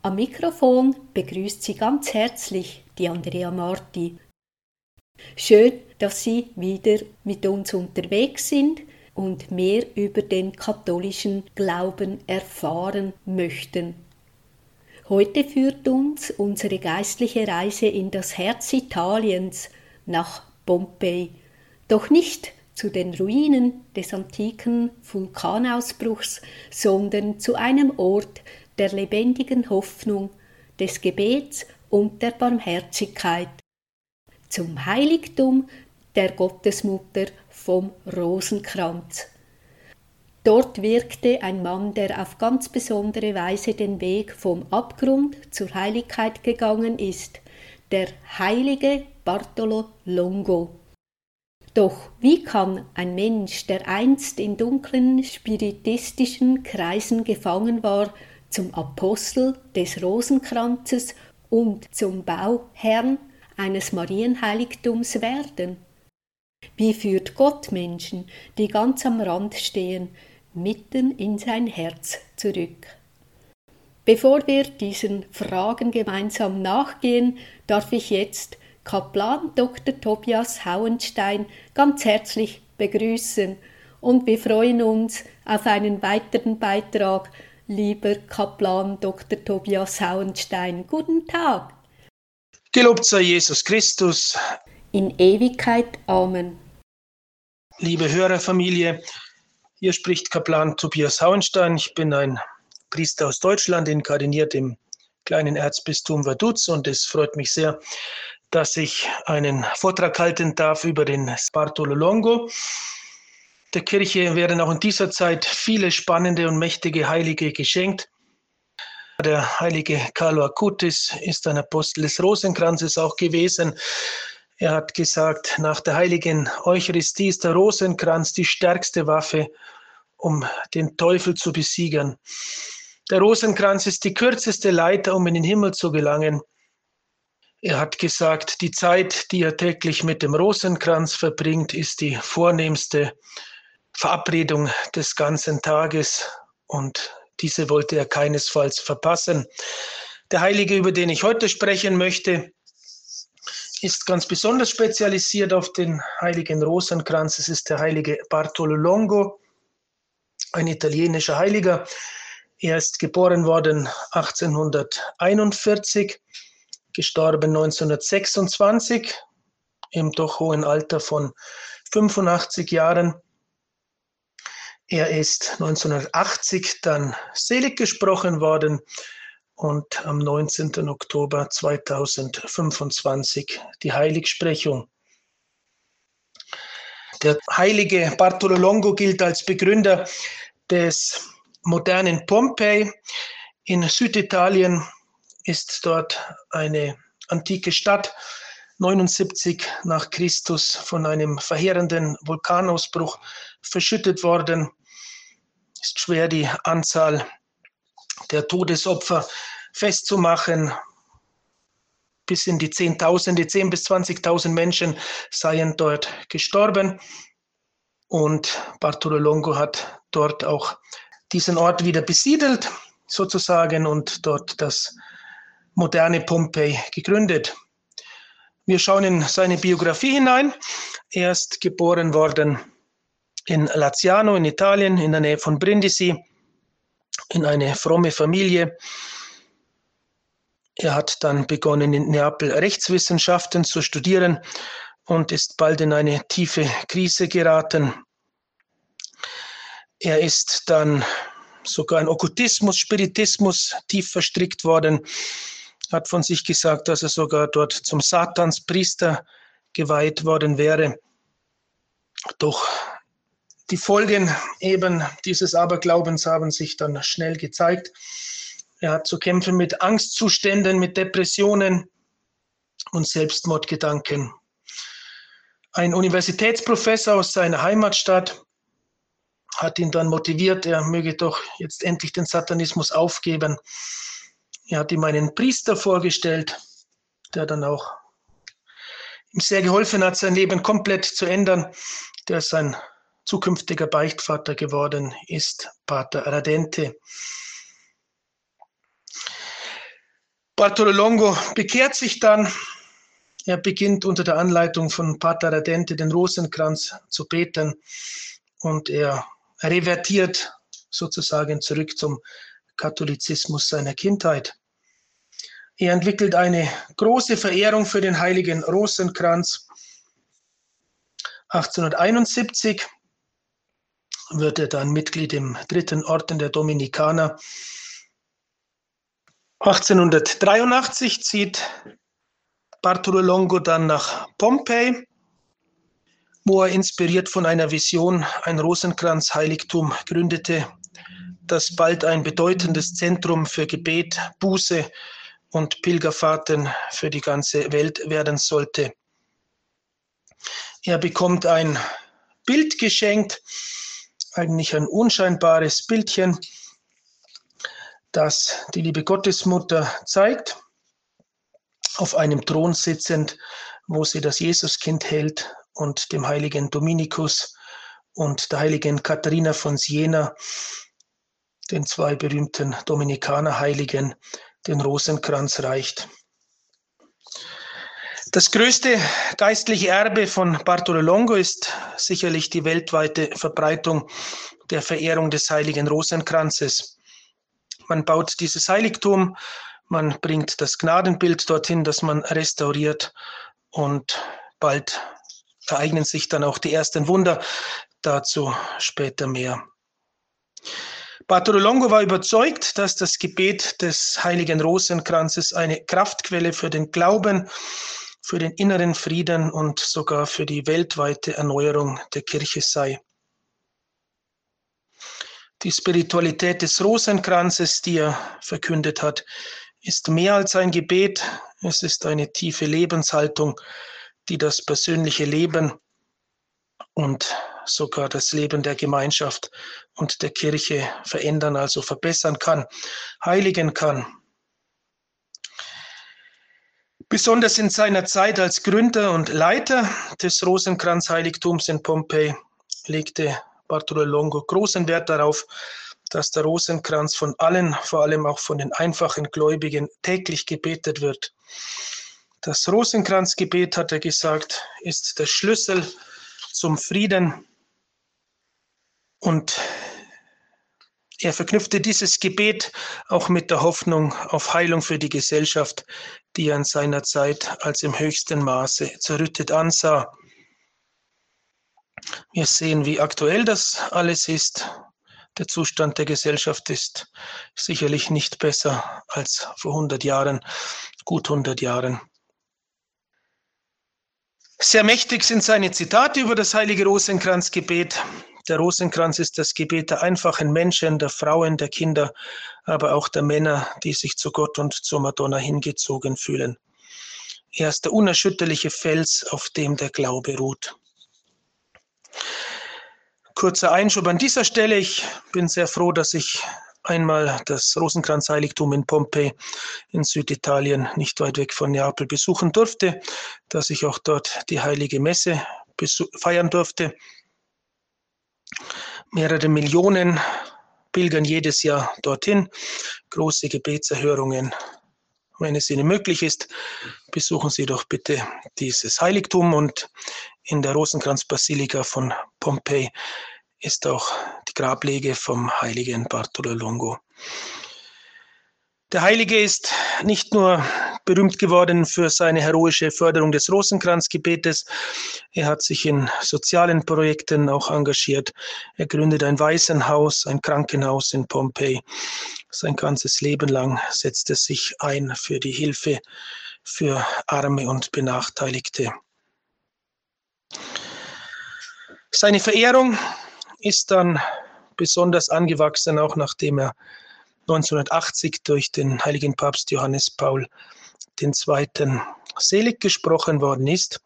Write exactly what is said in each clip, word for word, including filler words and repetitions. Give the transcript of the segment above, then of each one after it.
Am Mikrofon begrüßt Sie ganz herzlich die Andrea Marti. Schön, dass Sie wieder mit uns unterwegs sind und mehr über den katholischen Glauben erfahren möchten. Heute führt uns unsere geistliche Reise in das Herz Italiens nach Pompeji, doch nicht zu den Ruinen des antiken Vulkanausbruchs, sondern zu einem Ort der lebendigen Hoffnung, des Gebets und der Barmherzigkeit, zum Heiligtum der Gottesmutter vom Rosenkranz. Dort wirkte ein Mann, der auf ganz besondere Weise den Weg vom Abgrund zur Heiligkeit gegangen ist, der heilige Bartolo Longo. Doch wie kann ein Mensch, der einst in dunklen spiritistischen Kreisen gefangen war, zum Apostel des Rosenkranzes und zum Bauherrn eines Marienheiligtums werden? Wie führt Gott Menschen, die ganz am Rand stehen, mitten in sein Herz zurück? Bevor wir diesen Fragen gemeinsam nachgehen, darf ich jetzt Kaplan Doktor Tobias Hauenstein ganz herzlich begrüßen und wir freuen uns auf einen weiteren Beitrag, lieber Kaplan Doktor Tobias Hauenstein. Guten Tag. Gelobt sei Jesus Christus. In Ewigkeit. Amen. Liebe Hörerfamilie, hier spricht Kaplan Tobias Hauenstein. Ich bin ein Priester aus Deutschland, inkardiniert im kleinen Erzbistum Vaduz, und es freut mich sehr, dass ich einen Vortrag halten darf über den Bartolo Longo. Der Kirche werden auch in dieser Zeit viele spannende und mächtige Heilige geschenkt. Der heilige Carlo Acutis ist ein Apostel des Rosenkranzes auch gewesen. Er hat gesagt, nach der heiligen Eucharistie ist der Rosenkranz die stärkste Waffe, um den Teufel zu besiegen. Der Rosenkranz ist die kürzeste Leiter, um in den Himmel zu gelangen. Er hat gesagt, die Zeit, die er täglich mit dem Rosenkranz verbringt, ist die vornehmste Verabredung des ganzen Tages, und diese wollte er keinesfalls verpassen. Der Heilige, über den ich heute sprechen möchte, ist ganz besonders spezialisiert auf den heiligen Rosenkranz. Es ist der heilige Bartolo Longo, ein italienischer Heiliger. Er ist geboren worden achtzehnhunderteinundvierzig, gestorben neunzehnhundertsechsundzwanzig, im doch hohen Alter von fünfundachtzig Jahren. Er ist neunzehnhundertachtzig dann selig gesprochen worden und am neunzehnten Oktober zweitausendfünfundzwanzig die Heiligsprechung. Der heilige Bartolo Longo gilt als Begründer des modernen Pompeji. In Süditalien ist dort eine antike Stadt, neunundsiebzig nach Christus, von einem verheerenden Vulkanausbruch verschüttet worden. Es ist schwer, die Anzahl der Todesopfer festzumachen. Bis in die Zehntausende, zehn bis zwanzigtausend Menschen seien dort gestorben. Und Bartolo Longo hat dort auch diesen Ort wieder besiedelt, sozusagen, und dort das moderne Pompeji gegründet. Wir schauen in seine Biografie hinein. Er ist geboren worden in Laziano in Italien, in der Nähe von Brindisi, in eine fromme Familie. Er hat dann begonnen, in Neapel Rechtswissenschaften zu studieren und ist bald in eine tiefe Krise geraten. Er ist dann sogar in Okkultismus, Spiritismus tief verstrickt worden, hat von sich gesagt, dass er sogar dort zum Satanspriester geweiht worden wäre. Doch die Folgen eben dieses Aberglaubens haben sich dann schnell gezeigt. Er hat zu kämpfen mit Angstzuständen, mit Depressionen und Selbstmordgedanken. Ein Universitätsprofessor aus seiner Heimatstadt hat ihn dann motiviert, er möge doch jetzt endlich den Satanismus aufgeben. Er hat ihm einen Priester vorgestellt, der dann auch ihm sehr geholfen hat, sein Leben komplett zu ändern, der sein zukünftiger Beichtvater geworden ist, Pater Radente. Bartolo Longo bekehrt sich dann. Er beginnt unter der Anleitung von Pater Radente den Rosenkranz zu beten und er revertiert sozusagen zurück zum Katholizismus seiner Kindheit. Er entwickelt eine große Verehrung für den heiligen Rosenkranz. achtzehnhunderteinundsiebzig wird er dann Mitglied im dritten Orden der Dominikaner. achtzehnhundertdreiundachtzig zieht Bartolo Longo dann nach Pompei, wo er inspiriert von einer Vision ein Rosenkranz-Heiligtum gründete, das bald ein bedeutendes Zentrum für Gebet, Buße und Pilgerfahrten für die ganze Welt werden sollte. Er bekommt ein Bild geschenkt, eigentlich ein unscheinbares Bildchen, das die liebe Gottesmutter zeigt, auf einem Thron sitzend, wo sie das Jesuskind hält und dem heiligen Dominikus und der heiligen Katharina von Siena, den zwei berühmten Dominikanerheiligen, den Rosenkranz reicht. Das größte geistliche Erbe von Bartolo Longo ist sicherlich die weltweite Verbreitung der Verehrung des heiligen Rosenkranzes. Man baut dieses Heiligtum, man bringt das Gnadenbild dorthin, das man restauriert und bald ereignen sich dann auch die ersten Wunder, dazu später mehr. Bartolo Longo war überzeugt, dass das Gebet des heiligen Rosenkranzes eine Kraftquelle für den Glauben, für den inneren Frieden und sogar für die weltweite Erneuerung der Kirche sei. Die Spiritualität des Rosenkranzes, die er verkündet hat, ist mehr als ein Gebet, es ist eine tiefe Lebenshaltung, die das persönliche Leben und sogar das Leben der Gemeinschaft und der Kirche verändern, also verbessern kann, heiligen kann. Besonders in seiner Zeit als Gründer und Leiter des Rosenkranz-Heiligtums in Pompei legte Bartolo Longo großen Wert darauf, dass der Rosenkranz von allen, vor allem auch von den einfachen Gläubigen, täglich gebetet wird. Das Rosenkranzgebet, hat er gesagt, ist der Schlüssel zum Frieden. Und er verknüpfte dieses Gebet auch mit der Hoffnung auf Heilung für die Gesellschaft, die er in seiner Zeit als im höchsten Maße zerrüttet ansah. Wir sehen, wie aktuell das alles ist. Der Zustand der Gesellschaft ist sicherlich nicht besser als vor hundert Jahren, gut hundert Jahren. Sehr mächtig sind seine Zitate über das heilige Rosenkranzgebet. Der Rosenkranz ist das Gebet der einfachen Menschen, der Frauen, der Kinder, aber auch der Männer, die sich zu Gott und zur Madonna hingezogen fühlen. Er ist der unerschütterliche Fels, auf dem der Glaube ruht. Kurzer Einschub an dieser Stelle. Ich bin sehr froh, dass ich einmal das Rosenkranzheiligtum in Pompei in Süditalien, nicht weit weg von Neapel, besuchen durfte, dass ich auch dort die heilige Messe feiern durfte. Mehrere Millionen pilgern jedes Jahr dorthin, große Gebetserhörungen. Wenn es Ihnen möglich ist, besuchen Sie doch bitte dieses Heiligtum, und in der Rosenkranzbasilika von Pompei ist auch die Grablege vom heiligen Bartolo Longo. Der Heilige ist nicht nur berühmt geworden für seine heroische Förderung des Rosenkranzgebetes, er hat sich in sozialen Projekten auch engagiert. Er gründet ein Waisenhaus, ein Krankenhaus in Pompei. Sein ganzes Leben lang setzt er sich ein für die Hilfe für Arme und Benachteiligte. Seine Verehrung ist dann besonders angewachsen, auch nachdem er neunzehnhundertachtzig durch den heiligen Papst Johannes Paul der Zweite selig gesprochen worden ist.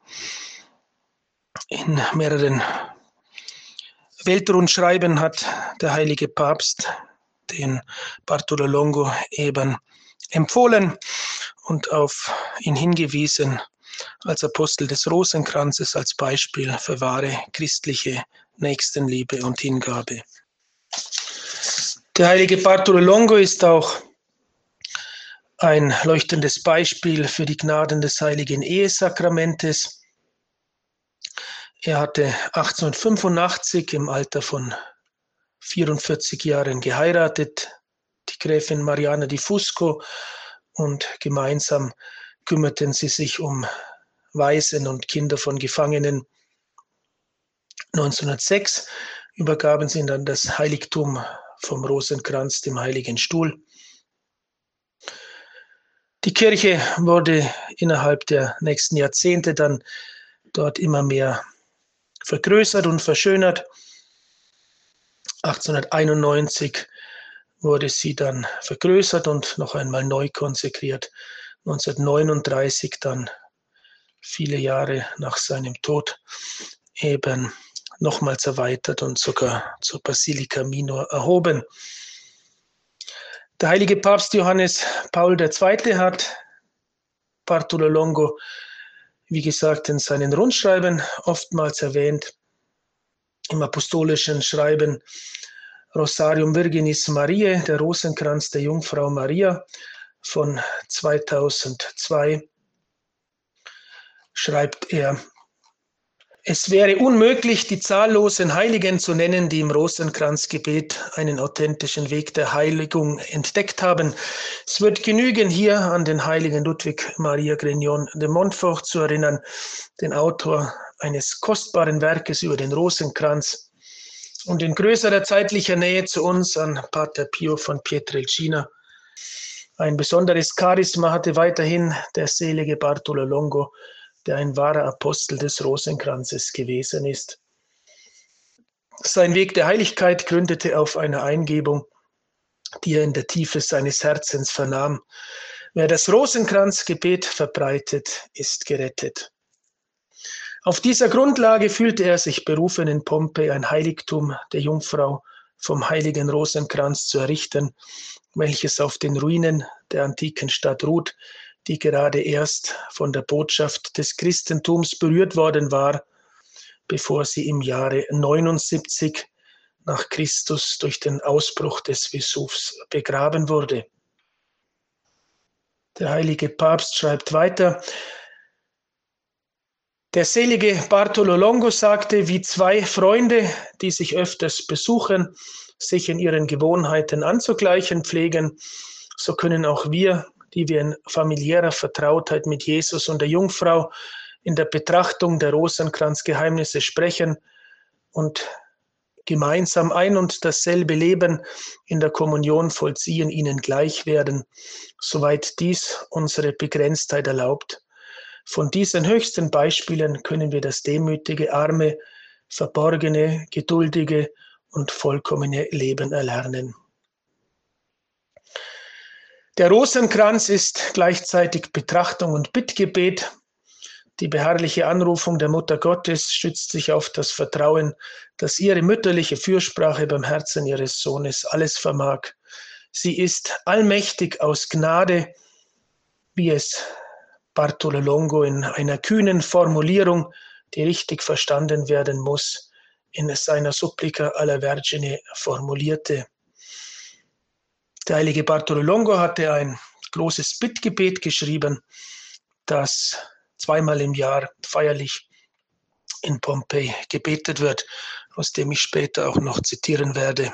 In mehreren Weltrundschreiben hat der heilige Papst den Bartolo Longo eben empfohlen und auf ihn hingewiesen als Apostel des Rosenkranzes, als Beispiel für wahre christliche Nächstenliebe und Hingabe. Der heilige Bartolo Longo ist auch ein leuchtendes Beispiel für die Gnaden des heiligen Ehesakramentes. Er hatte achtzehnhundertfünfundachtzig im Alter von vierundvierzig Jahren geheiratet, die Gräfin Mariana di Fusco, und gemeinsam kümmerten sie sich um Waisen und Kinder von Gefangenen. neunzehnhundertsechs übergaben sie dann das Heiligtum vom Rosenkranz dem Heiligen Stuhl. Die Kirche wurde innerhalb der nächsten Jahrzehnte dann dort immer mehr vergrößert und verschönert. achtzehnhunderteinundneunzig wurde sie dann vergrößert und noch einmal neu konsekriert. neunzehnhundertneununddreißig dann, viele Jahre nach seinem Tod, eben nochmals erweitert und sogar zur Basilika Minor erhoben. Der heilige Papst Johannes Paul der Zweite hat Bartolo Longo, wie gesagt, in seinen Rundschreiben oftmals erwähnt. Im apostolischen Schreiben Rosarium Virginis Mariae, der Rosenkranz der Jungfrau Maria von zweitausendzwei, schreibt er: Es wäre unmöglich, die zahllosen Heiligen zu nennen, die im Rosenkranzgebet einen authentischen Weg der Heiligung entdeckt haben. Es wird genügen, hier an den heiligen Ludwig Maria Grignon de Montfort zu erinnern, den Autor eines kostbaren Werkes über den Rosenkranz, und in größerer zeitlicher Nähe zu uns an Pater Pio von Pietrelcina. Ein besonderes Charisma hatte weiterhin der selige Bartolo Longo, der ein wahrer Apostel des Rosenkranzes gewesen ist. Sein Weg der Heiligkeit gründete auf einer Eingebung, die er in der Tiefe seines Herzens vernahm. Wer das Rosenkranzgebet verbreitet, ist gerettet. Auf dieser Grundlage fühlte er sich berufen, in Pompeji ein Heiligtum der Jungfrau vom heiligen Rosenkranz zu errichten, welches auf den Ruinen der antiken Stadt ruht, die gerade erst von der Botschaft des Christentums berührt worden war, bevor sie im Jahre neunundsiebzig nach Christus durch den Ausbruch des Vesuvs begraben wurde. Der heilige Papst schreibt weiter: Der selige Bartolo Longo sagte, wie zwei Freunde, die sich öfters besuchen, sich in ihren Gewohnheiten anzugleichen pflegen, so können auch wir, die wir in familiärer Vertrautheit mit Jesus und der Jungfrau in der Betrachtung der Rosenkranzgeheimnisse sprechen und gemeinsam ein und dasselbe Leben in der Kommunion vollziehen, ihnen gleich werden, soweit dies unsere Begrenztheit erlaubt. Von diesen höchsten Beispielen können wir das demütige, arme, verborgene, geduldige und vollkommene Leben erlernen. Der Rosenkranz ist gleichzeitig Betrachtung und Bittgebet. Die beharrliche Anrufung der Mutter Gottes stützt sich auf das Vertrauen, dass ihre mütterliche Fürsprache beim Herzen ihres Sohnes alles vermag. Sie ist allmächtig aus Gnade, wie es Bartolo Longo in einer kühnen Formulierung, die richtig verstanden werden muss, in seiner Supplica alla Vergine formulierte. Der heilige Bartolo Longo hatte ein großes Bittgebet geschrieben, das zweimal im Jahr feierlich in Pompeji gebetet wird, aus dem ich später auch noch zitieren werde.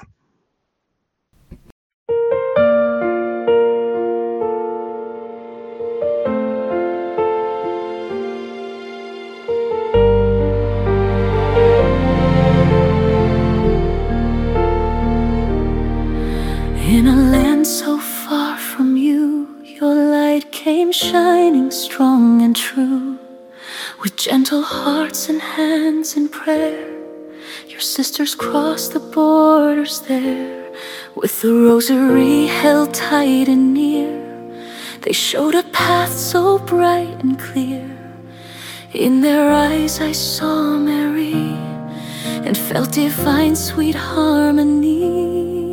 In a land so far from you, your light came shining strong and true. With gentle hearts and hands in prayer, your sisters crossed the borders there. With the rosary held tight and near, they showed a path so bright and clear. In their eyes I saw Mary and felt divine sweet harmony.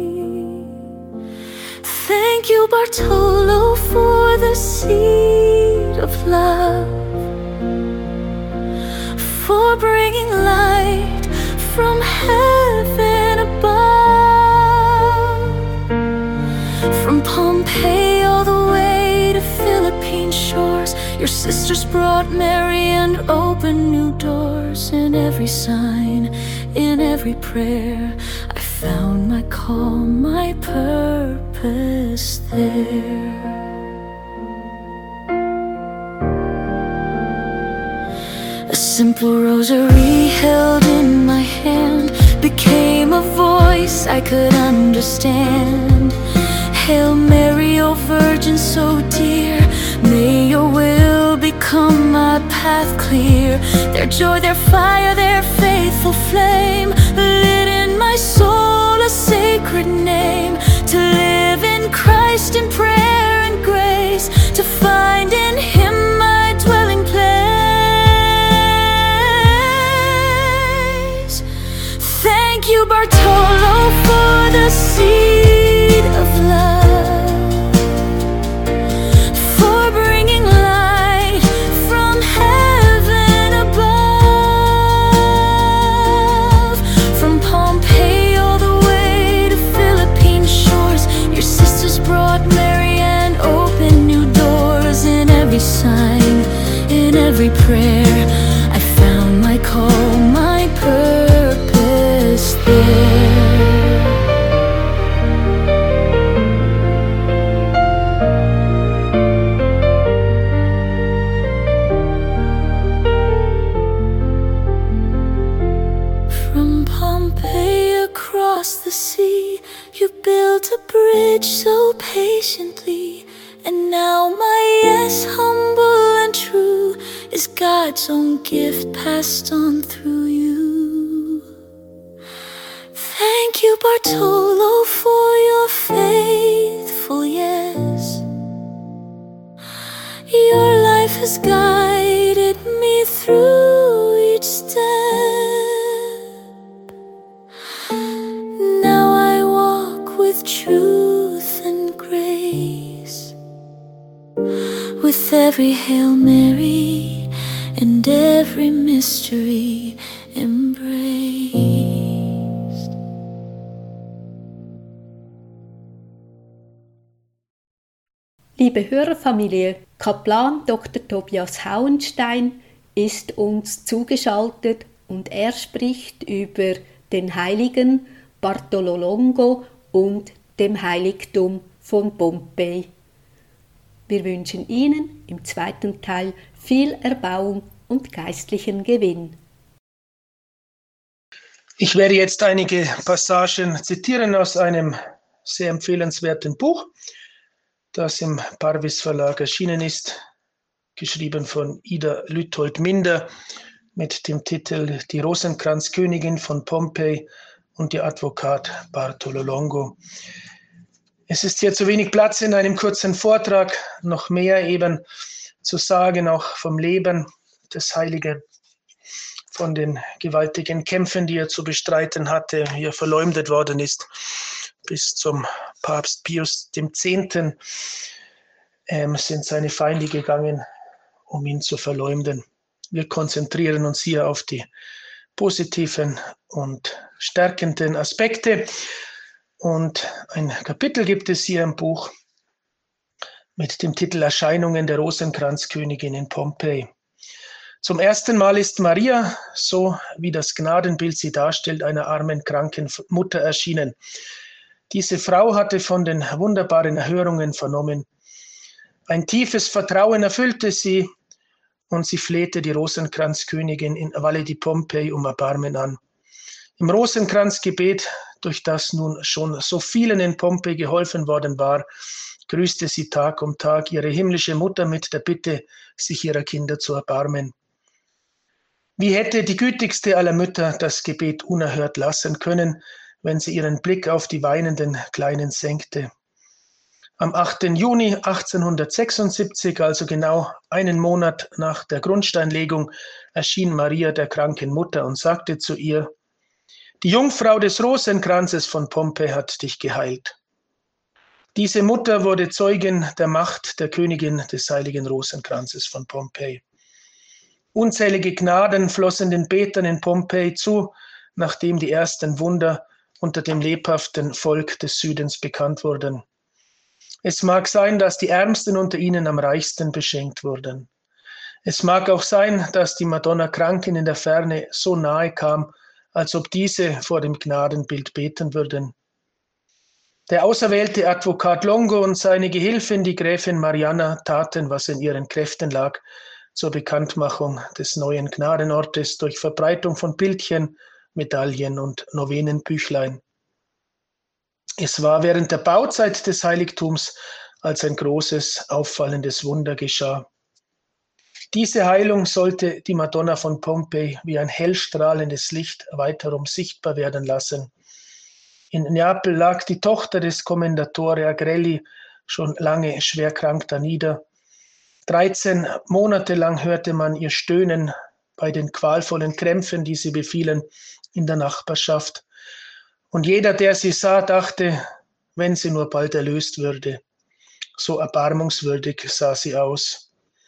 Thank you, Bartolo, for the seed of love, for bringing light from heaven above. From Pompeii all the way Sisters brought Mary and opened new doors. In every sign, in every prayer, I found my call, my purpose there. A simple rosary held in my hand became a voice I could understand. Hail Mary, O Virgin so dear, may your will become my path clear. Their joy, their fire, their faithful flame lit in my soul a sacred name. To live in Christ in prayer and grace, to find in Him my dwelling place. Thank you, Bartolo, for the seed of love, for bringing light from heaven above. From Pompeii all the way to Philippine shores, your sisters brought Mary and opened new doors. In every sign, in every prayer, I found my call, my purpose there. From Pompeii across the sea, you built a bridge so patiently. And now my yes, humble and true, is God's own gift passed on through you. Thank you, Bartolo, for your faithful yes. Your life has guided me through each step. Now I walk with truth and grace, with every Hail Mary and every mystery embraced. Liebe Hörerfamilie, Kaplan Doktor Tobias Hauenstein ist uns zugeschaltet und er spricht über den heiligen Bartolo Longo und dem Heiligtum von Pompeji. Wir wünschen Ihnen im zweiten Teil viel Erbauung und geistlichen Gewinn. Ich werde jetzt einige Passagen zitieren aus einem sehr empfehlenswerten Buch, das im Parvis Verlag erschienen ist, geschrieben von Ida Lüthold-Minder mit dem Titel Die Rosenkranzkönigin von Pompeji und der Advokat Bartolo Longo. Es ist hier zu wenig Platz in einem kurzen Vortrag, noch mehr eben zu sagen, auch vom Leben des Heiligen, von den gewaltigen Kämpfen, die er zu bestreiten hatte, wie er verleumdet worden ist, bis zum Papst Pius X. Ähm, sind seine Feinde gegangen, um ihn zu verleumden. Wir konzentrieren uns hier auf die positiven und stärkenden Aspekte. Und ein Kapitel gibt es hier im Buch mit dem Titel Erscheinungen der Rosenkranzkönigin in Pompeji. Zum ersten Mal ist Maria, so wie das Gnadenbild sie darstellt, einer armen, kranken Mutter erschienen. Diese Frau hatte von den wunderbaren Erhörungen vernommen. Ein tiefes Vertrauen erfüllte sie und sie flehte die Rosenkranzkönigin in Valle di Pompeji um Erbarmen an. Im Rosenkranzgebet, durch das nun schon so vielen in Pompeji geholfen worden war, grüßte sie Tag um Tag ihre himmlische Mutter mit der Bitte, sich ihrer Kinder zu erbarmen. Wie hätte die gütigste aller Mütter das Gebet unerhört lassen können, wenn sie ihren Blick auf die weinenden Kleinen senkte? Am achten Juni achtzehnhundertsechsundsiebzig, also genau einen Monat nach der Grundsteinlegung, erschien Maria der kranken Mutter und sagte zu ihr: Die Jungfrau des Rosenkranzes von Pompeji hat dich geheilt. Diese Mutter wurde Zeugin der Macht der Königin des heiligen Rosenkranzes von Pompeji. Unzählige Gnaden flossen den Betern in Pompeji zu, nachdem die ersten Wunder unter dem lebhaften Volk des Südens bekannt wurden. Es mag sein, dass die Ärmsten unter ihnen am reichsten beschenkt wurden. Es mag auch sein, dass die Madonna Kranken in der Ferne so nahe kam, als ob diese vor dem Gnadenbild beten würden. Der auserwählte Advokat Longo und seine Gehilfin, die Gräfin Marianna, taten, was in ihren Kräften lag, zur Bekanntmachung des neuen Gnadenortes durch Verbreitung von Bildchen, Medaillen und Novenenbüchlein. Es war während der Bauzeit des Heiligtums, als ein großes, auffallendes Wunder geschah. Diese Heilung sollte die Madonna von Pompeji wie ein hellstrahlendes Licht weiterum sichtbar werden lassen. In Neapel lag die Tochter des Commendatore Agrelli schon lange schwer krank danieder. Dreizehn Monate lang hörte man ihr Stöhnen bei den qualvollen Krämpfen, die sie befielen in der Nachbarschaft. Und jeder, der sie sah, dachte, wenn sie nur bald erlöst würde. So erbarmungswürdig sah sie aus.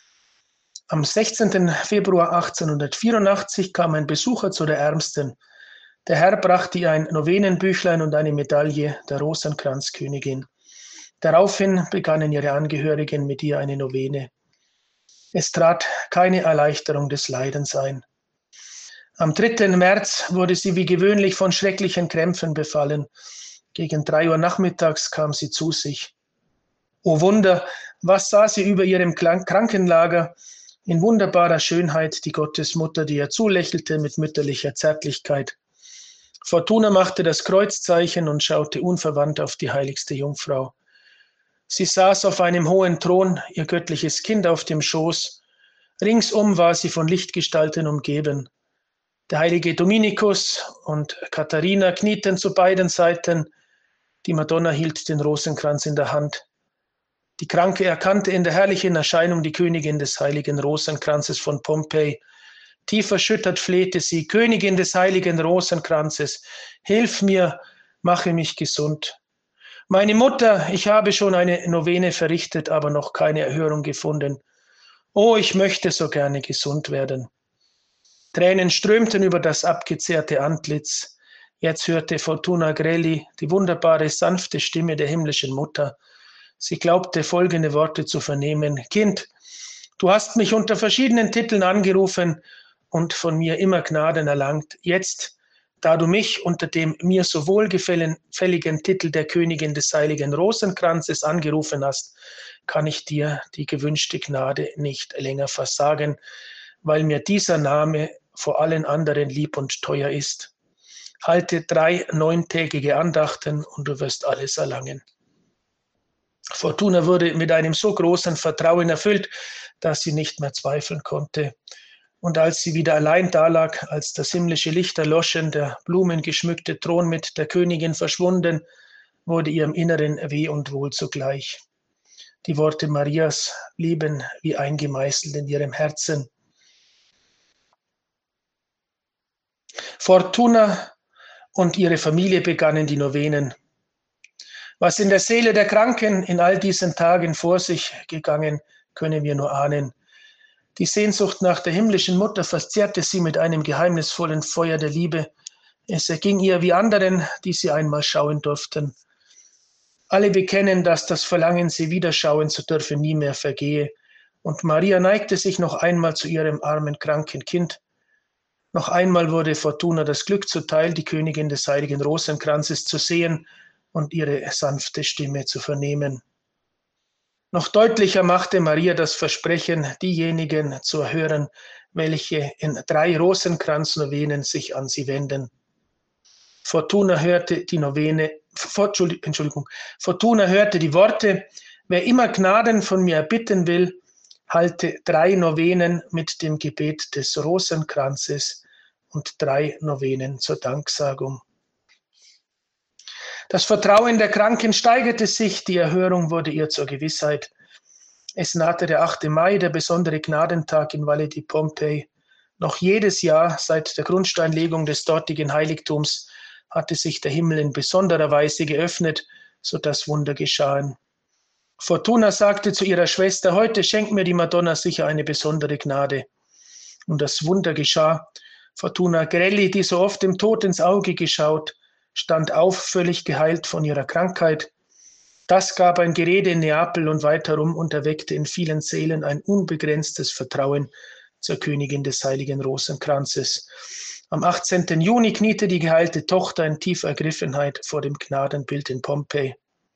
Am sechzehnten Februar achtzehnhundertvierundachtzig kam ein Besucher zu der Ärmsten. Der Herr brachte ihr ein Novenenbüchlein und eine Medaille der Rosenkranzkönigin. Daraufhin begannen ihre Angehörigen mit ihr eine Novene. Es trat keine Erleichterung des Leidens ein. Am dritten März wurde sie wie gewöhnlich von schrecklichen Krämpfen befallen. Gegen drei Uhr nachmittags kam sie zu sich. O Wunder, was sah sie über ihrem Krankenlager? In wunderbarer Schönheit die Gottesmutter, die ihr zulächelte mit mütterlicher Zärtlichkeit. Fortuna machte das Kreuzzeichen und schaute unverwandt auf die heiligste Jungfrau. Sie saß auf einem hohen Thron, ihr göttliches Kind auf dem Schoß. Ringsum war sie von Lichtgestalten umgeben. Der heilige Dominikus und Katharina knieten zu beiden Seiten. Die Madonna hielt den Rosenkranz in der Hand. Die Kranke erkannte in der herrlichen Erscheinung die Königin des heiligen Rosenkranzes von Pompeji. Tief erschüttert flehte sie, Königin des heiligen Rosenkranzes, hilf mir, mache mich gesund. Meine Mutter, ich habe schon eine Novene verrichtet, aber noch keine Erhörung gefunden. Oh, ich möchte so gerne gesund werden. Tränen strömten über das abgezehrte Antlitz. Jetzt hörte Fortuna Agrelli die wunderbare, sanfte Stimme der himmlischen Mutter. Sie glaubte, folgende Worte zu vernehmen. Kind, du hast mich unter verschiedenen Titeln angerufen und von mir immer Gnaden erlangt. Jetzt, da du mich unter dem mir so wohlgefälligen Titel der Königin des heiligen Rosenkranzes angerufen hast, kann ich dir die gewünschte Gnade nicht länger versagen, weil mir dieser Name vor allen anderen lieb und teuer ist. Halte drei neuntägige Andachten und du wirst alles erlangen. Fortuna wurde mit einem so großen Vertrauen erfüllt, dass sie nicht mehr zweifeln konnte. Und als sie wieder allein dalag, als das himmlische Licht erloschen, der blumengeschmückte Thron mit der Königin verschwunden, wurde ihrem Inneren weh und wohl zugleich. Die Worte Marias blieben wie eingemeißelt in ihrem Herzen. Fortuna und ihre Familie begannen die Novenen. Was in der Seele der Kranken in all diesen Tagen vor sich gegangen, können wir nur ahnen. Die Sehnsucht nach der himmlischen Mutter verzehrte sie mit einem geheimnisvollen Feuer der Liebe. Es erging ihr wie anderen, die sie einmal schauen durften. Alle bekennen, dass das Verlangen, sie wieder schauen zu dürfen, nie mehr vergehe. Und Maria neigte sich noch einmal zu ihrem armen, kranken Kind. Noch einmal wurde Fortuna das Glück zuteil, die Königin des heiligen Rosenkranzes zu sehen und ihre sanfte Stimme zu vernehmen. Noch deutlicher machte Maria das Versprechen, diejenigen zu erhören, welche in drei Rosenkranz-Novenen sich an sie wenden. Fortuna hörte die Novene, Entschuldigung, Fortuna hörte die Worte, wer immer Gnaden von mir erbitten will, halte drei Novenen mit dem Gebet des Rosenkranzes und drei Novenen zur Danksagung. Das Vertrauen der Kranken steigerte sich, die Erhörung wurde ihr zur Gewissheit. Es nahte der achte Mai, der besondere Gnadentag in Valle di Pompeji. Noch jedes Jahr seit der Grundsteinlegung des dortigen Heiligtums hatte sich der Himmel in besonderer Weise geöffnet, sodass Wunder geschahen. Fortuna sagte zu ihrer Schwester, heute schenkt mir die Madonna sicher eine besondere Gnade. Und das Wunder geschah. Fortuna Agrelli, die so oft dem Tod ins Auge geschaut, stand auf, völlig geheilt von ihrer Krankheit. Das gab ein Gerede in Neapel und weiterum und erweckte in vielen Seelen ein unbegrenztes Vertrauen zur Königin des heiligen Rosenkranzes. Am achtzehnten Juni kniete die geheilte Tochter in tiefer Ergriffenheit vor dem Gnadenbild in Pompeji.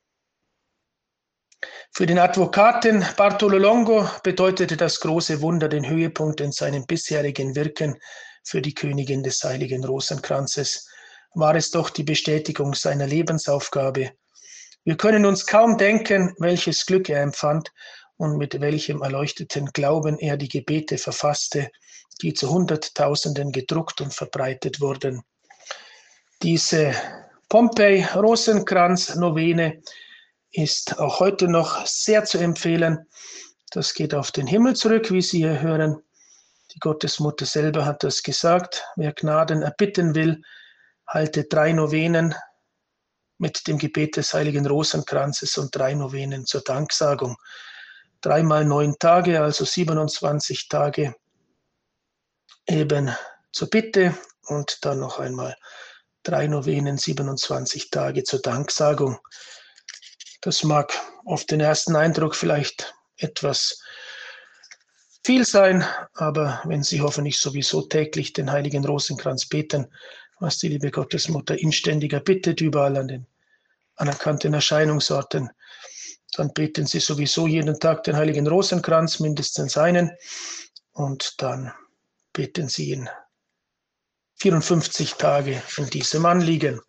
Für den Advokaten Bartolo Longo bedeutete das große Wunder den Höhepunkt in seinem bisherigen Wirken für die Königin des heiligen Rosenkranzes. War es doch die Bestätigung seiner Lebensaufgabe. Wir können uns kaum denken, welches Glück er empfand und mit welchem erleuchteten Glauben er die Gebete verfasste, die zu Hunderttausenden gedruckt und verbreitet wurden. Diese Pompeji-Rosenkranz-Novene ist auch heute noch sehr zu empfehlen. Das geht auf den Himmel zurück, wie Sie hier hören. Die Gottesmutter selber hat das gesagt. Wer Gnaden erbitten will, halte drei Novenen mit dem Gebet des heiligen Rosenkranzes und drei Novenen zur Danksagung. Dreimal neun Tage, also siebenundzwanzig Tage eben zur Bitte und dann noch einmal drei Novenen, siebenundzwanzig Tage zur Danksagung. Das mag auf den ersten Eindruck vielleicht etwas viel sein, aber wenn Sie hoffentlich sowieso täglich den heiligen Rosenkranz beten, was die liebe Gottesmutter inständiger bittet, überall an den anerkannten Erscheinungsorten, dann beten Sie sowieso jeden Tag den heiligen Rosenkranz, mindestens einen, und dann beten Sie ihn vierundfünfzig Tage in diesem Anliegen.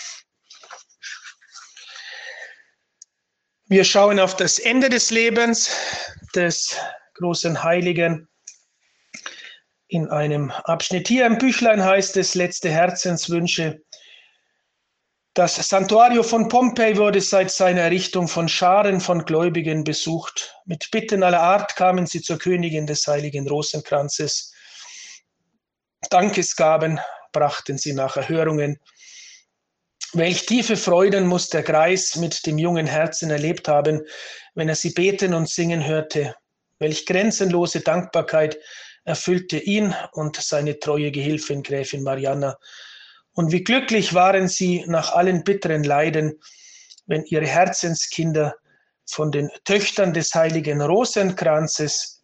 Wir schauen auf das Ende des Lebens des großen Heiligen. In einem Abschnitt hier im Büchlein heißt es letzte Herzenswünsche. Das Santuario von Pompeji wurde seit seiner Errichtung von Scharen von Gläubigen besucht. Mit Bitten aller Art kamen sie zur Königin des heiligen Rosenkranzes. Dankesgaben brachten sie nach Erhörungen. Welch tiefe Freuden muss der Greis mit dem jungen Herzen erlebt haben, wenn er sie beten und singen hörte. Welch grenzenlose Dankbarkeit erfüllte ihn und seine treue Gehilfin Gräfin Marianna. Und wie glücklich waren sie nach allen bitteren Leiden, wenn ihre Herzenskinder von den Töchtern des heiligen Rosenkranzes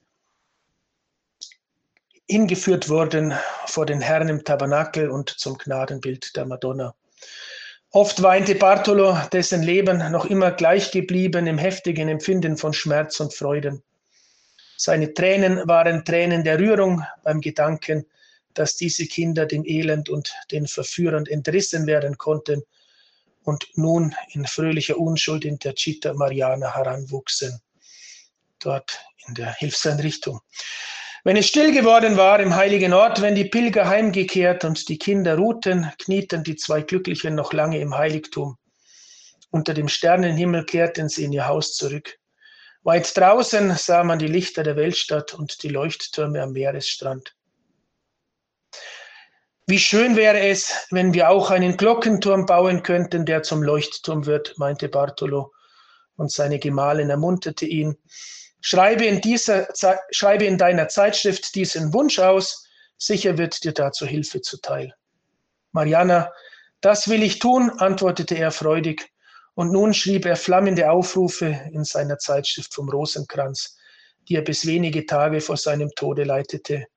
hingeführt wurden vor den Herrn im Tabernakel und zum Gnadenbild der Madonna. Oft weinte Bartolo, dessen Leben noch immer gleich geblieben im heftigen Empfinden von Schmerz und Freuden. Seine Tränen waren Tränen der Rührung beim Gedanken, dass diese Kinder dem Elend und den Verführern entrissen werden konnten und nun in fröhlicher Unschuld in der Città Mariana heranwuchsen, dort in der Hilfseinrichtung. Wenn es still geworden war im heiligen Ort, wenn die Pilger heimgekehrt und die Kinder ruhten, knieten die zwei Glücklichen noch lange im Heiligtum. Unter dem Sternenhimmel kehrten sie in ihr Haus zurück. Weit draußen sah man die Lichter der Weltstadt und die Leuchttürme am Meeresstrand. Wie schön wäre es, wenn wir auch einen Glockenturm bauen könnten, der zum Leuchtturm wird, meinte Bartolo, und seine Gemahlin ermunterte ihn. Schreibe in, dieser, schreibe in deiner Zeitschrift diesen Wunsch aus, sicher wird dir dazu Hilfe zuteil. Marianna, das will ich tun, antwortete er freudig, und nun schrieb er flammende Aufrufe in seiner Zeitschrift vom Rosenkranz, die er bis wenige Tage vor seinem Tode leitete.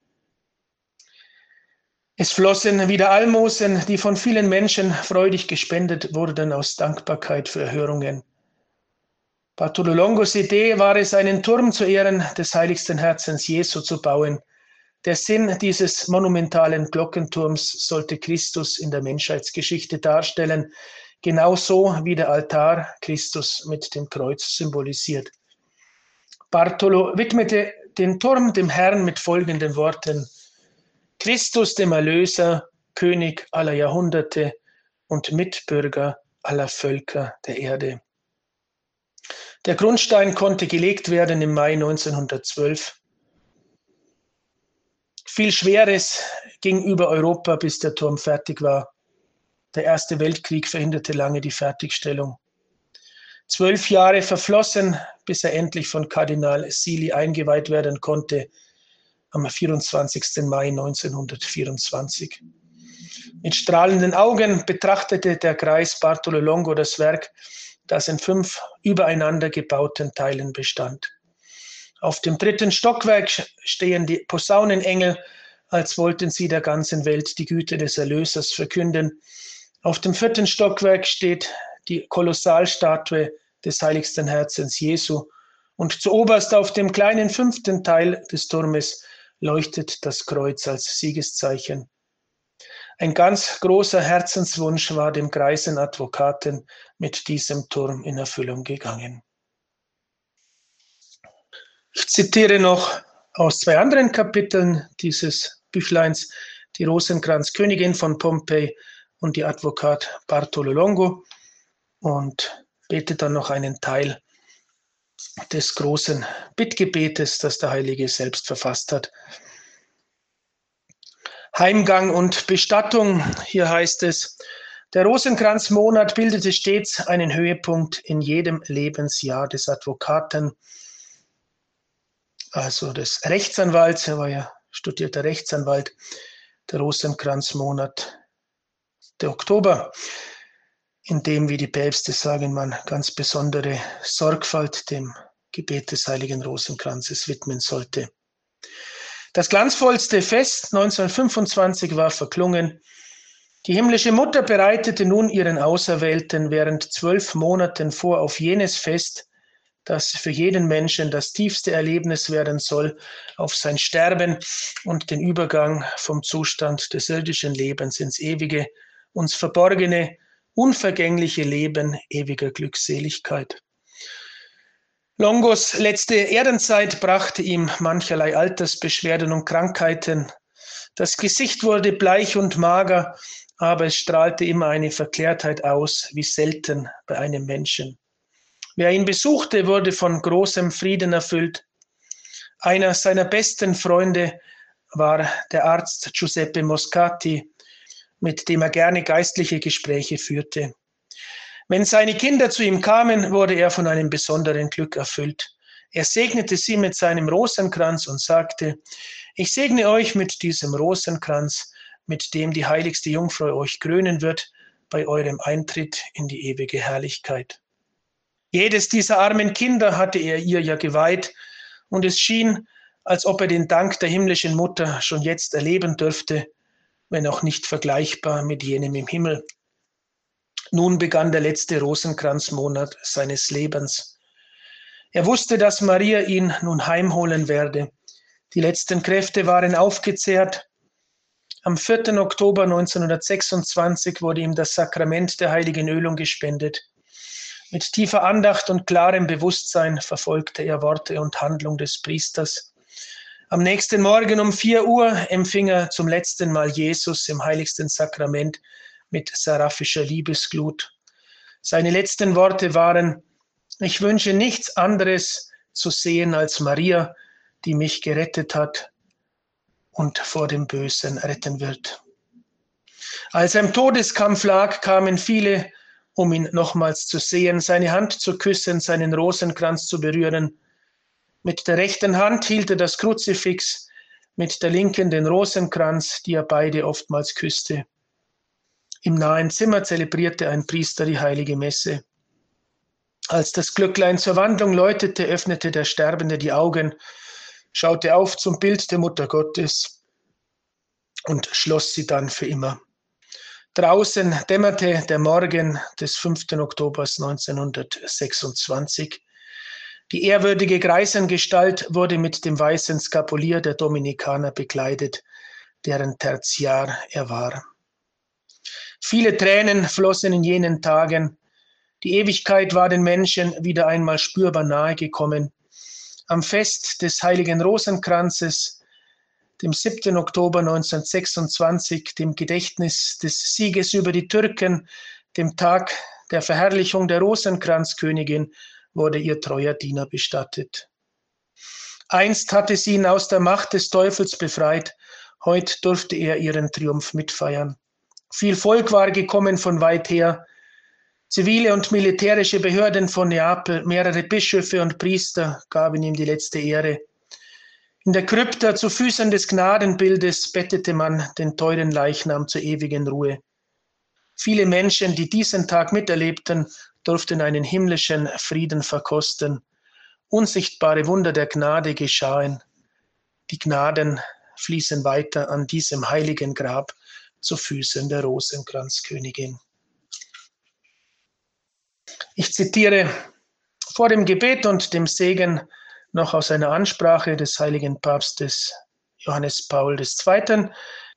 Es flossen wieder Almosen, die von vielen Menschen freudig gespendet wurden aus Dankbarkeit für Erhörungen. Bartolo Longos Idee war es, einen Turm zu Ehren des heiligsten Herzens Jesu zu bauen. Der Sinn dieses monumentalen Glockenturms sollte Christus in der Menschheitsgeschichte darstellen, genauso wie der Altar Christus mit dem Kreuz symbolisiert. Bartolo widmete den Turm dem Herrn mit folgenden Worten: Christus, dem Erlöser, König aller Jahrhunderte und Mitbürger aller Völker der Erde. Der Grundstein konnte gelegt werden im Mai neunzehnhundertzwölf. Viel Schweres ging über Europa, bis der Turm fertig war. Der Erste Weltkrieg verhinderte lange die Fertigstellung. Zwölf Jahre verflossen, bis er endlich von Kardinal Sili eingeweiht werden konnte, am vierundzwanzigsten Mai neunzehnhundertvierundzwanzig. Mit strahlenden Augen betrachtete der Greis Bartolo Longo das Werk, das in fünf übereinander gebauten Teilen bestand. Auf dem dritten Stockwerk stehen die Posaunenengel, als wollten sie der ganzen Welt die Güte des Erlösers verkünden. Auf dem vierten Stockwerk steht die Kolossalstatue des heiligsten Herzens Jesu. Und zuoberst auf dem kleinen fünften Teil des Turmes leuchtet das Kreuz als Siegeszeichen. Ein ganz großer Herzenswunsch war dem greisen Advokaten mit diesem Turm in Erfüllung gegangen. Ich zitiere noch aus zwei anderen Kapiteln dieses Büchleins, die Rosenkranzkönigin von Pompeji und die Advokat Bartolo Longo, und bete dann noch einen Teil des großen Bittgebetes, das der Heilige selbst verfasst hat. Heimgang und Bestattung, hier heißt es: Der Rosenkranzmonat bildete stets einen Höhepunkt in jedem Lebensjahr des Advokaten, also des Rechtsanwalts. Er war ja studierter Rechtsanwalt. Der Rosenkranzmonat, der Oktober, in dem, wie die Päpste sagen, man ganz besondere Sorgfalt dem Gebet des heiligen Rosenkranzes widmen sollte. Das glanzvollste Fest neunzehnhundertfünfundzwanzig war verklungen. Die himmlische Mutter bereitete nun ihren Auserwählten während zwölf Monaten vor auf jenes Fest, das für jeden Menschen das tiefste Erlebnis werden soll, auf sein Sterben und den Übergang vom Zustand des irdischen Lebens ins ewige, uns verborgene, unvergängliche Leben ewiger Glückseligkeit. Longos letzte Erdenzeit brachte ihm mancherlei Altersbeschwerden und Krankheiten. Das Gesicht wurde bleich und mager, aber es strahlte immer eine Verklärtheit aus, wie selten bei einem Menschen. Wer ihn besuchte, wurde von großem Frieden erfüllt. Einer seiner besten Freunde war der Arzt Giuseppe Moscati, mit dem er gerne geistliche Gespräche führte. Wenn seine Kinder zu ihm kamen, wurde er von einem besonderen Glück erfüllt. Er segnete sie mit seinem Rosenkranz und sagte: Ich segne euch mit diesem Rosenkranz, mit dem die heiligste Jungfrau euch krönen wird bei eurem Eintritt in die ewige Herrlichkeit. Jedes dieser armen Kinder hatte er ihr ja geweiht, und es schien, als ob er den Dank der himmlischen Mutter schon jetzt erleben dürfte, wenn auch nicht vergleichbar mit jenem im Himmel. Nun begann der letzte Rosenkranzmonat seines Lebens. Er wusste, dass Maria ihn nun heimholen werde. Die letzten Kräfte waren aufgezehrt. Am vierten Oktober neunzehnhundertsechsundzwanzig wurde ihm das Sakrament der heiligen Ölung gespendet. Mit tiefer Andacht und klarem Bewusstsein verfolgte er Worte und Handlung des Priesters. Am nächsten Morgen um vier Uhr empfing er zum letzten Mal Jesus im heiligsten Sakrament mit seraphischer Liebesglut. Seine letzten Worte waren: Ich wünsche nichts anderes zu sehen als Maria, die mich gerettet hat und vor dem Bösen retten wird. Als er im Todeskampf lag, kamen viele, um ihn nochmals zu sehen, seine Hand zu küssen, seinen Rosenkranz zu berühren. Mit der rechten Hand hielt er das Kruzifix, mit der linken den Rosenkranz, die er beide oftmals küsste. Im nahen Zimmer zelebrierte ein Priester die heilige Messe. Als das Glöcklein zur Wandlung läutete, öffnete der Sterbende die Augen, schaute auf zum Bild der Mutter Gottes und schloss sie dann für immer. Draußen dämmerte der Morgen des fünften Oktober neunzehnhundertsechsundzwanzig. Die ehrwürdige Greisengestalt wurde mit dem weißen Skapulier der Dominikaner bekleidet, deren Tertiar er war. Viele Tränen flossen in jenen Tagen. Die Ewigkeit war den Menschen wieder einmal spürbar nahe gekommen. Am Fest des heiligen Rosenkranzes, dem siebten Oktober neunzehnhundertsechsundzwanzig, dem Gedächtnis des Sieges über die Türken, dem Tag der Verherrlichung der Rosenkranzkönigin, wurde ihr treuer Diener bestattet. Einst hatte sie ihn aus der Macht des Teufels befreit, heute durfte er ihren Triumph mitfeiern. Viel Volk war gekommen von weit her, zivile und militärische Behörden von Neapel, mehrere Bischöfe und Priester gaben ihm die letzte Ehre. In der Krypta zu Füßen des Gnadenbildes bettete man den teuren Leichnam zur ewigen Ruhe. Viele Menschen, die diesen Tag miterlebten, durften einen himmlischen Frieden verkosten. Unsichtbare Wunder der Gnade geschahen. Die Gnaden fließen weiter an diesem heiligen Grab zu Füßen der Rosenkranzkönigin. Ich zitiere vor dem Gebet und dem Segen noch aus einer Ansprache des heiligen Papstes Johannes Paul der Zweite.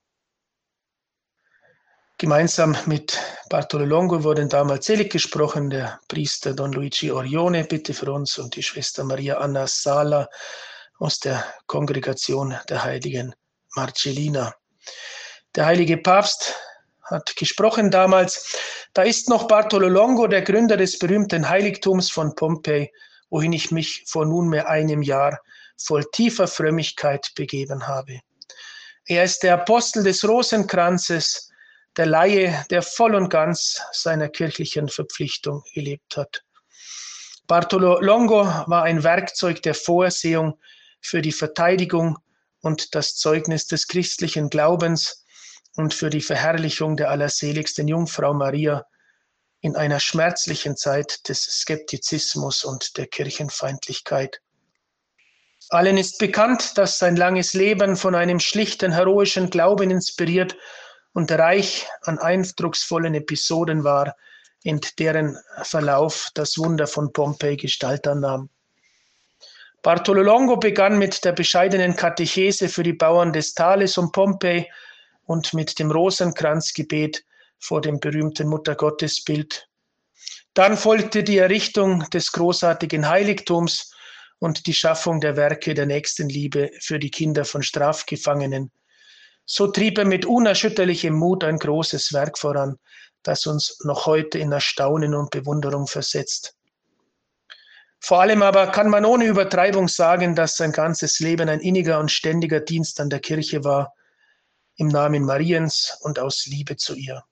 Gemeinsam mit Bartolo Longo wurden damals selig gesprochen, der Priester Don Luigi Orione, bitte für uns, und die Schwester Maria Anna Sala aus der Kongregation der heiligen Marcellina. Der heilige Papst hat gesprochen damals: Da ist noch Bartolo Longo, der Gründer des berühmten Heiligtums von Pompeji, wohin ich mich vor nunmehr einem Jahr voll tiefer Frömmigkeit begeben habe. Er ist der Apostel des Rosenkranzes, der Laie, der voll und ganz seiner kirchlichen Verpflichtung gelebt hat. Bartolo Longo war ein Werkzeug der Vorsehung für die Verteidigung und das Zeugnis des christlichen Glaubens und für die Verherrlichung der allerseligsten Jungfrau Maria in einer schmerzlichen Zeit des Skeptizismus und der Kirchenfeindlichkeit. Allen ist bekannt, dass sein langes Leben von einem schlichten, heroischen Glauben inspiriert und reich an eindrucksvollen Episoden war, in deren Verlauf das Wunder von Pompeji Gestalt annahm. Bartolo Longo begann mit der bescheidenen Katechese für die Bauern des Tales um Pompeji und mit dem Rosenkranzgebet vor dem berühmten Muttergottesbild. Dann folgte die Errichtung des großartigen Heiligtums und die Schaffung der Werke der Nächstenliebe für die Kinder von Strafgefangenen. So trieb er mit unerschütterlichem Mut ein großes Werk voran, das uns noch heute in Erstaunen und Bewunderung versetzt. Vor allem aber kann man ohne Übertreibung sagen, dass sein ganzes Leben ein inniger und ständiger Dienst an der Kirche war, im Namen Mariens und aus Liebe zu ihr.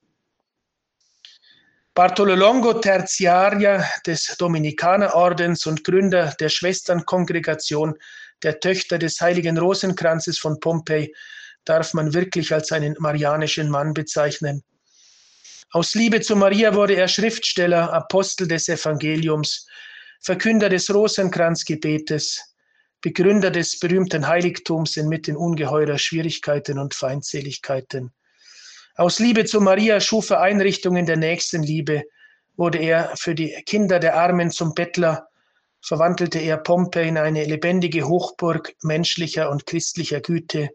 Bartolo Longo, Tertiarier des Dominikanerordens und Gründer der Schwesternkongregation der Töchter des heiligen Rosenkranzes von Pompeji, darf man wirklich als einen marianischen Mann bezeichnen. Aus Liebe zu Maria wurde er Schriftsteller, Apostel des Evangeliums, Verkünder des Rosenkranzgebetes, Begründer des berühmten Heiligtums inmitten ungeheurer Schwierigkeiten und Feindseligkeiten. Aus Liebe zu Maria schuf er Einrichtungen der Nächstenliebe, wurde er für die Kinder der Armen zum Bettler, verwandelte er Pompeji in eine lebendige Hochburg menschlicher und christlicher Güte.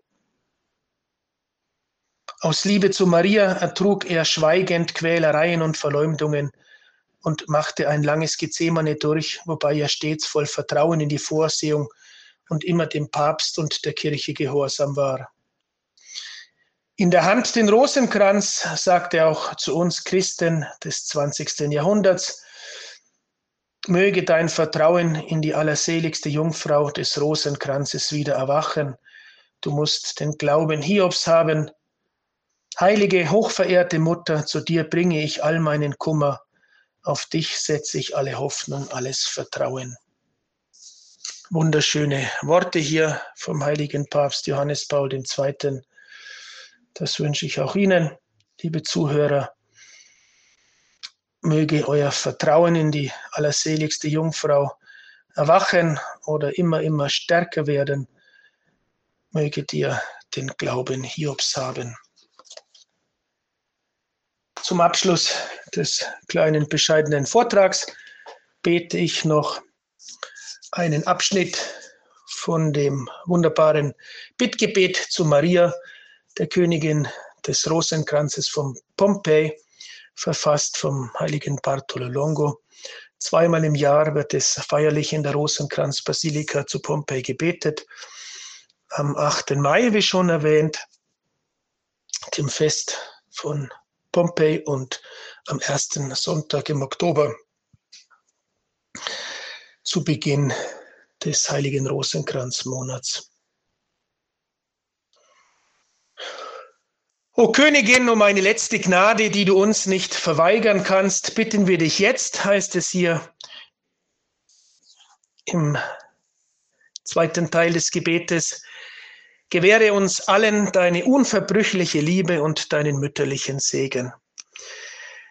Aus Liebe zu Maria ertrug er schweigend Quälereien und Verleumdungen und machte ein langes Gethsemane durch, wobei er stets voll Vertrauen in die Vorsehung und immer dem Papst und der Kirche gehorsam war. In der Hand den Rosenkranz, sagt er auch zu uns Christen des zwanzigsten Jahrhunderts, möge dein Vertrauen in die allerseligste Jungfrau des Rosenkranzes wieder erwachen. Du musst den Glauben Hiobs haben. Heilige, hochverehrte Mutter, zu dir bringe ich all meinen Kummer. Auf dich setze ich alle Hoffnung, alles Vertrauen. Wunderschöne Worte hier vom heiligen Papst Johannes Paul der Zweite. Das wünsche ich auch Ihnen, liebe Zuhörer. Möge euer Vertrauen in die allerseligste Jungfrau erwachen oder immer, immer stärker werden. Möget ihr den Glauben Hiobs haben. Zum Abschluss des kleinen, bescheidenen Vortrags bete ich noch einen Abschnitt von dem wunderbaren Bittgebet zu Maria, der Königin des Rosenkranzes von Pompeji, verfasst vom heiligen Bartolo Longo. Zweimal im Jahr wird es feierlich in der Rosenkranzbasilika zu Pompeji gebetet. Am achten Mai, wie schon erwähnt, dem Fest von Pompeji, und am ersten Sonntag im Oktober zu Beginn des heiligen Rosenkranzmonats. O Königin, um eine letzte Gnade, die du uns nicht verweigern kannst, bitten wir dich jetzt, heißt es hier im zweiten Teil des Gebetes, gewähre uns allen deine unverbrüchliche Liebe und deinen mütterlichen Segen.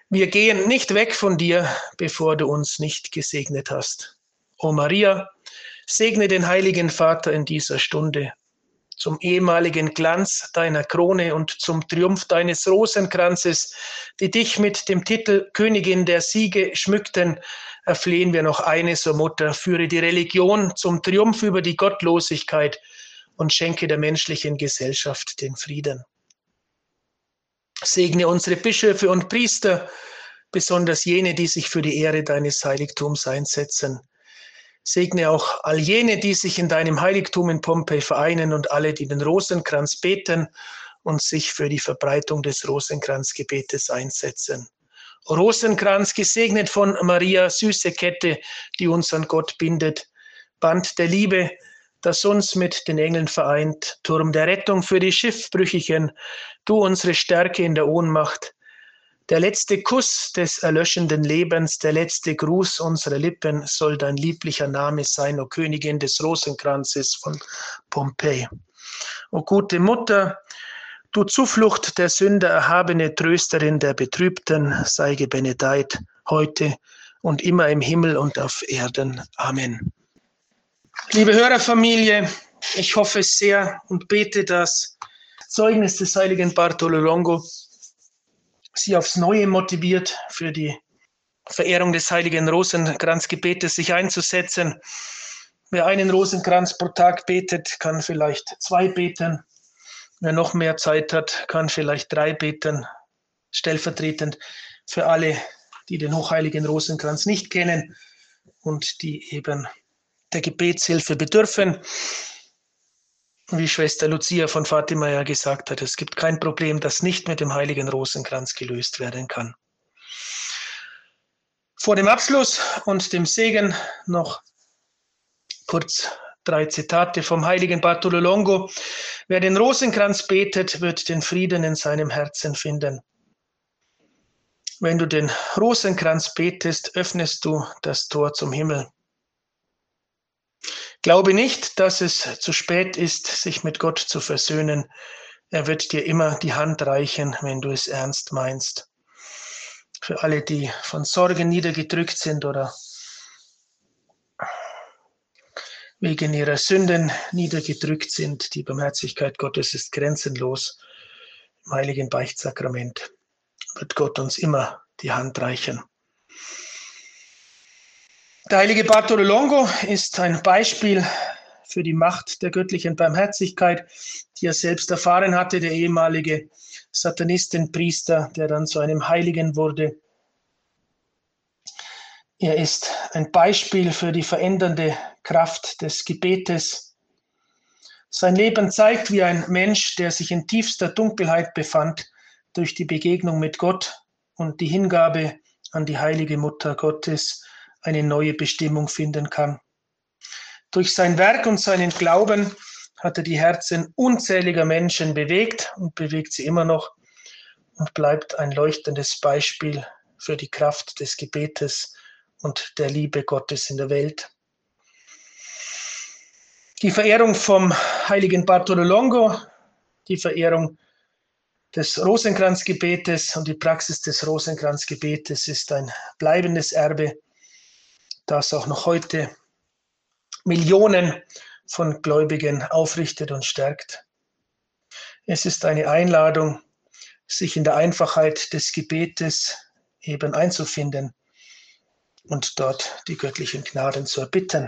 Wir gehen nicht weg von dir, bevor du uns nicht gesegnet hast. O Maria, segne den heiligen Vater in dieser Stunde. Zum ehemaligen Glanz deiner Krone und zum Triumph deines Rosenkranzes, die dich mit dem Titel Königin der Siege schmückten, erflehen wir noch eines, o Mutter, führe die Religion zum Triumph über die Gottlosigkeit und schenke der menschlichen Gesellschaft den Frieden. Segne unsere Bischöfe und Priester, besonders jene, die sich für die Ehre deines Heiligtums einsetzen. Segne auch all jene, die sich in deinem Heiligtum in Pompeji vereinen und alle, die den Rosenkranz beten und sich für die Verbreitung des Rosenkranzgebetes einsetzen. O Rosenkranz, gesegnet von Maria, süße Kette, die uns an Gott bindet, Band der Liebe, das uns mit den Engeln vereint, Turm der Rettung für die Schiffbrüchigen, du unsere Stärke in der Ohnmacht, der letzte Kuss des erlöschenden Lebens, der letzte Gruß unserer Lippen soll dein lieblicher Name sein, o Königin des Rosenkranzes von Pompeji. O gute Mutter, du Zuflucht der Sünder, erhabene Trösterin der Betrübten, sei gebenedeit, heute und immer im Himmel und auf Erden. Amen. Liebe Hörerfamilie, ich hoffe sehr und bete, dass Zeugnis des heiligen Bartolo Longo Sie aufs Neue motiviert, für die Verehrung des heiligen Rosenkranzgebetes sich einzusetzen. Wer einen Rosenkranz pro Tag betet, kann vielleicht zwei beten. Wer noch mehr Zeit hat, kann vielleicht drei beten, stellvertretend für alle, die den hochheiligen Rosenkranz nicht kennen und die eben der Gebetshilfe bedürfen. Wie Schwester Lucia von Fatima ja gesagt hat, es gibt kein Problem, das nicht mit dem heiligen Rosenkranz gelöst werden kann. Vor dem Abschluss und dem Segen noch kurz drei Zitate vom heiligen Bartolo Longo. Wer den Rosenkranz betet, wird den Frieden in seinem Herzen finden. Wenn du den Rosenkranz betest, öffnest du das Tor zum Himmel. Glaube nicht, dass es zu spät ist, sich mit Gott zu versöhnen. Er wird dir immer die Hand reichen, wenn du es ernst meinst. Für alle, die von Sorgen niedergedrückt sind oder wegen ihrer Sünden niedergedrückt sind, die Barmherzigkeit Gottes ist grenzenlos. Im heiligen Beichtsakrament wird Gott uns immer die Hand reichen. Der heilige Bartolo Longo ist ein Beispiel für die Macht der göttlichen Barmherzigkeit, die er selbst erfahren hatte, der ehemalige Satanistenpriester, der dann zu einem Heiligen wurde. Er ist ein Beispiel für die verändernde Kraft des Gebetes. Sein Leben zeigt, wie ein Mensch, der sich in tiefster Dunkelheit befand, durch die Begegnung mit Gott und die Hingabe an die heilige Mutter Gottes eine neue Bestimmung finden kann. Durch sein Werk und seinen Glauben hat er die Herzen unzähliger Menschen bewegt und bewegt sie immer noch und bleibt ein leuchtendes Beispiel für die Kraft des Gebetes und der Liebe Gottes in der Welt. Die Verehrung vom heiligen Bartolo Longo, die Verehrung des Rosenkranzgebetes und die Praxis des Rosenkranzgebetes ist ein bleibendes Erbe, das auch noch heute Millionen von Gläubigen aufrichtet und stärkt. Es ist eine Einladung, sich in der Einfachheit des Gebetes eben einzufinden und dort die göttlichen Gnaden zu erbitten.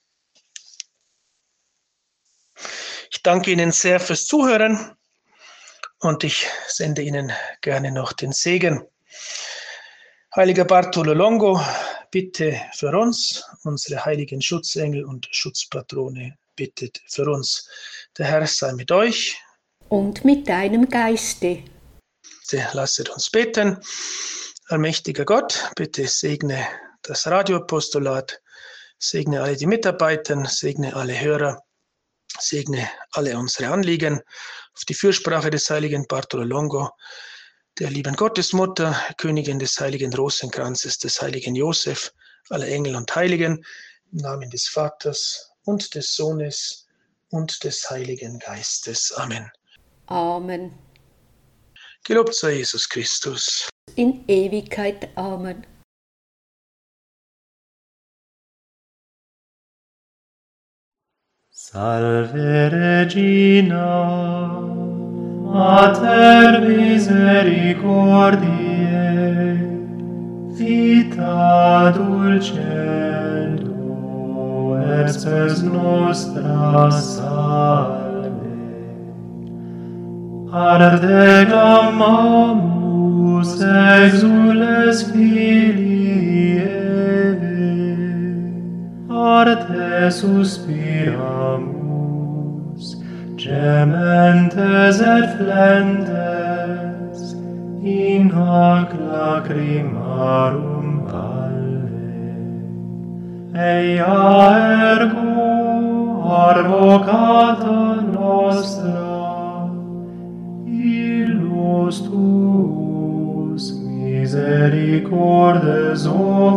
Ich danke Ihnen sehr fürs Zuhören und ich sende Ihnen gerne noch den Segen. Heiliger Bartolo Longo, bitte für uns, unsere heiligen Schutzengel und Schutzpatrone, bittet für uns. Der Herr sei mit euch. Und mit deinem Geiste. Lasset uns beten. Allmächtiger Gott, bitte segne das Radioapostolat, segne alle die Mitarbeiter, segne alle Hörer, segne alle unsere Anliegen auf die Fürsprache des heiligen Bartolo Longo, der lieben Gottesmutter, Königin des heiligen Rosenkranzes, des heiligen Josef, aller Engel und Heiligen, im Namen des Vaters und des Sohnes und des Heiligen Geistes. Amen. Amen. Gelobt sei Jesus Christus. in Ewigkeit. Amen. Salve Regina, Mater misericordiae, vita dulcendo, et spes nostra salve. Arde clamamus, exules filii Eve, arte suspiramus, gementes et flentes, in hoc lacrimarum valle. Eia ergo advocata nostra, illus tuus misericordes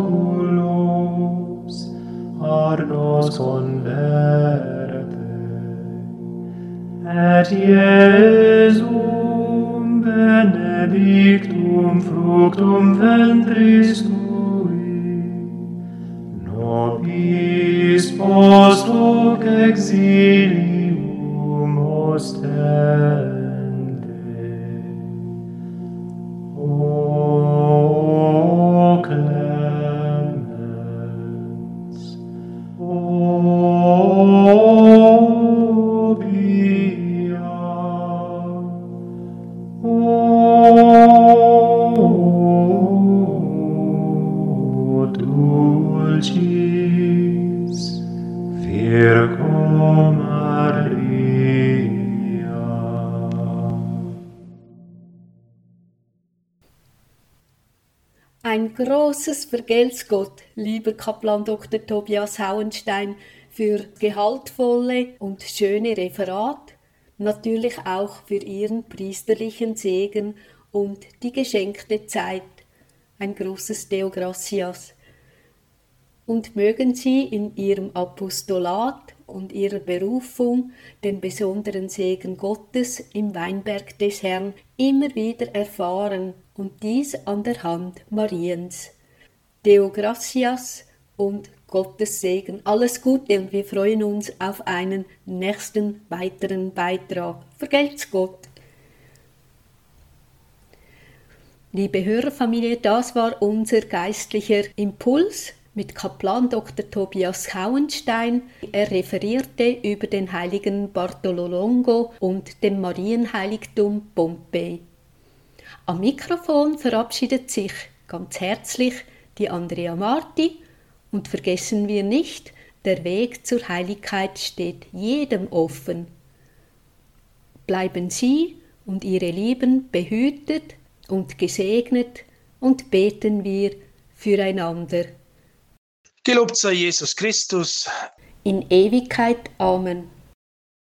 oculos, ad nos converte. Et Iesum benedictum fructum ventris tui, nobis post hoc exilium ostende. O clemens, o pia, o dulcis Virgo Maria. Ein großes Vergelt's Gott, lieber Kaplan Doktor Tobias Hauenstein, für gehaltvolle und schöne Referat, natürlich auch für Ihren priesterlichen Segen und die geschenkte Zeit. Ein großes Deo Gratias. Und mögen Sie in Ihrem Apostolat und Ihrer Berufung den besonderen Segen Gottes im Weinberg des Herrn immer wieder erfahren und dies an der Hand Mariens. Deo Gratias und Gottes Segen. Alles Gute und wir freuen uns auf einen nächsten weiteren Beitrag. Vergelt's Gott! Liebe Hörerfamilie, das war unser geistlicher Impuls mit Kaplan Doktor Tobias Hauenstein. Er referierte über den heiligen Bartolo Longo und dem Marienheiligtum Pompei. Am Mikrofon verabschiedet sich ganz herzlich die Andrea Marti und vergessen wir nicht, der Weg zur Heiligkeit steht jedem offen. Bleiben Sie und Ihre Lieben behütet und gesegnet und beten wir füreinander. Gelobt sei Jesus Christus. In Ewigkeit. Amen.